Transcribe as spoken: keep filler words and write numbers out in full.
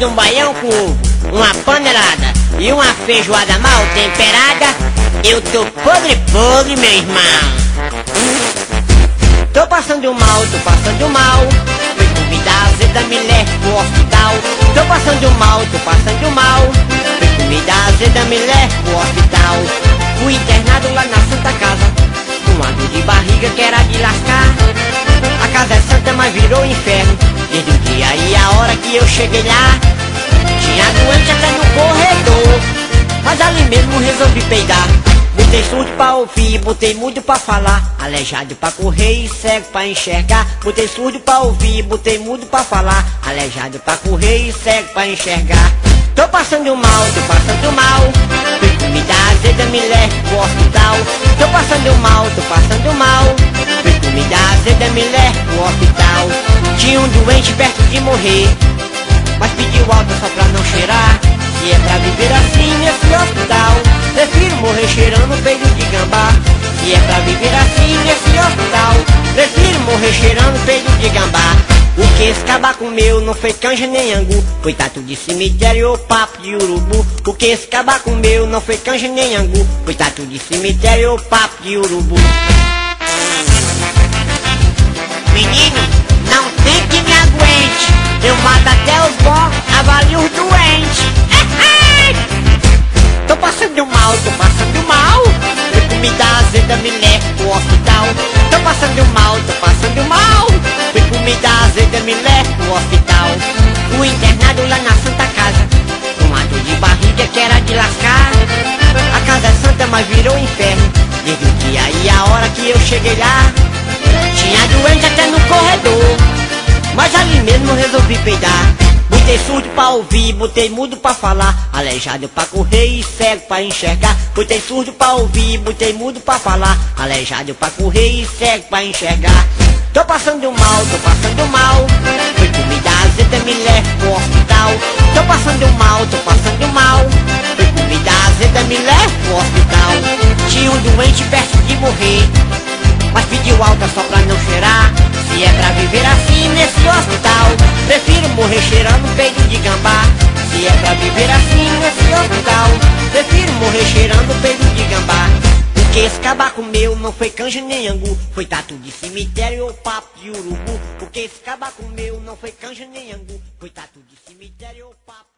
de um baião com ovo, uma panelada e uma feijoada mal temperada, eu tô podre podre, meu irmão. Tô passando mal, tô passando mal. Fui comida azeda, me leve pro hospital. Tô passando mal, tô passando mal. Fui comida azeda, me leve pro hospital. Fui internado lá na Santa Casa, com uma dor de barriga que era de lascar. A casa é santa, mas virou inferno. Desde o dia e a hora que eu cheguei lá, tinha doente até no corredor, mas ali mesmo resolvi peidar. Botei surdo pra ouvir, botei mudo pra falar, aleijado pra correr e cego pra enxergar. Botei surdo pra ouvir, botei mudo pra falar, aleijado pra correr e cego pra enxergar. Tô passando mal, tô passando mal. Fui comida azeda, me leve pro hospital. Tô passando mal, tô passando mal. Fui comida azeda, me leve pro hospital. Tinha um doente perto de morrer, mas pediu alta só pra não cheirar. Se é pra viver assim nesse hospital, prefiro morrer cheirando peido de gambá. Se é pra viver assim nesse hospital, prefiro morrer cheirando peido de gambá. O que esse cabá comeu não foi canja nem angu, foi tatu de cemitério ou papo de urubu. O que esse cabá comeu não foi canja nem angu, foi tatu de cemitério ou papo de urubu. Menino, não tem que me aguente, eu mato até os bons, avalio os doentes. Tô passando mal, tô passando mal. Fui comida azeda, me leve pro hospital. Tô passando mal, tô passando mal. Fui comida azeda, me leve pro hospital. Fui internado lá na Santa Casa, com uma dor de barriga que era de lascar. A casa é santa, mas virou inferno. Desde o dia e a hora que eu cheguei lá, tinha doente até no corredor, mas ali mesmo resolvi peidar. Botei surdo pra ouvir, botei mudo pra falar, aleijado pra correr e cego pra enxergar. Botei surdo pra ouvir, botei mudo pra falar, aleijado pra correr e cego pra enxergar. Tô passando mal, tô passando mal. Fui comida azeda, me leve pro hospital. Tô passando mal, tô passando mal. Fui comida azeda, me leve pro hospital. Tinha um doente perto de morrer, mas pediu alta só pra não cheirar. Se é pra viver assim nesse hospital, prefiro morrer cheirando peido de gambá. Se é pra viver assim nesse hospital, prefiro morrer cheirando peido de gambá. O que esse cabá comeu não foi canja nem angu, foi tatu de cemitério ou papo de urubu. O que esse cabá comeu não foi canja nem angu, foi tatu de cemitério ou papo